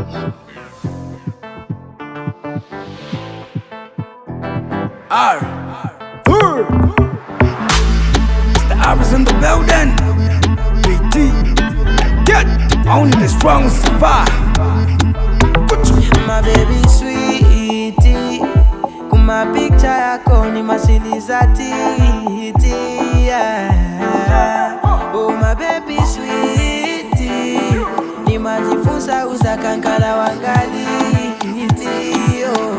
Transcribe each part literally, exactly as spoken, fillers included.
R. Mister R is in the building. B T. Get only the strong survive. My baby sweetie, kuma picture yako ni masilizati. Oh my baby sweetie, ni majifunza uza kankala wangali. Oh.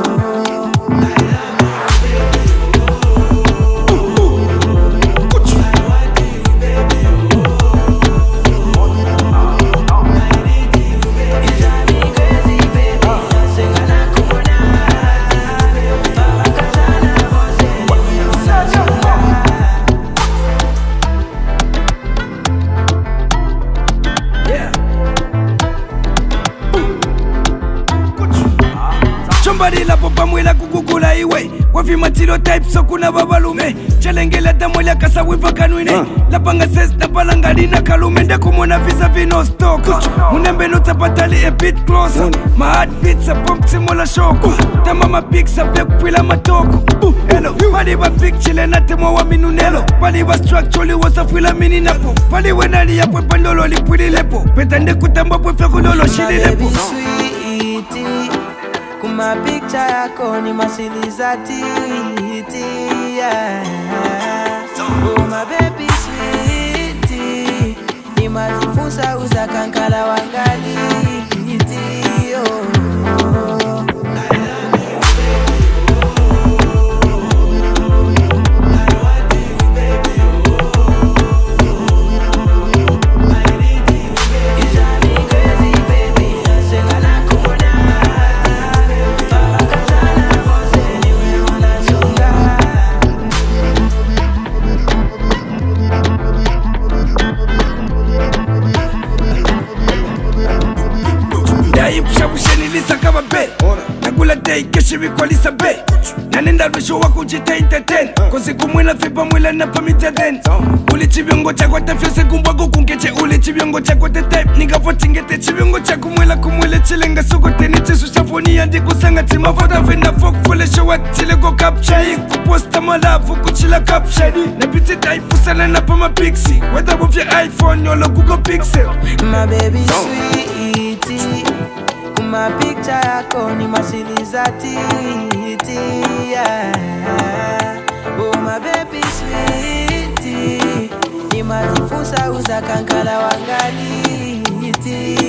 Somebody la popa mwela kukukula iwe Wafi matilo type so kuna babalume Chalengela damwela kasa wifa kanuine uh. Lapanga ses na palangali na kalume Ndeku mwana visa vino stock Munembe no tapatali a bit closer uh. My heart beats a pump simola shock uh. Tamama pics a black pila matoko uh. Hello, pali wa big chile na temo wa minunelo Pali wa structurally was a fila mini napo Pali wenali ya pwe pandolo li pwili lepo Petande kutamba pwe fekulolo shili lepo Kuma picture yako ni masilizati. Oh my baby sweetie, ni majifunza uza kankala wangali. Oh. Nilisa kama be Nagula day keshiwi kwa lisa be Nanenda rusho wako jita entertain Kosi kumwila fipa mwila na pamita den Uli chibiongo chako tafyo se kumbwago kunkeche Uli chibiongo chako te type Niga fotingete chibiongo chako mwila kumwile Chilenga suko teni chesu shafoni Yandi kusanga tima vada venda fok Fule showa chile go capture Kuposta malavu kuchila capture Na biti type usana na pama pixie Whether with your iPhone yolo Google Pixel My baby sweetie, kuma picture yako ni masilizati. Oh my baby sweetie, ni majifunza uza kankala wangali.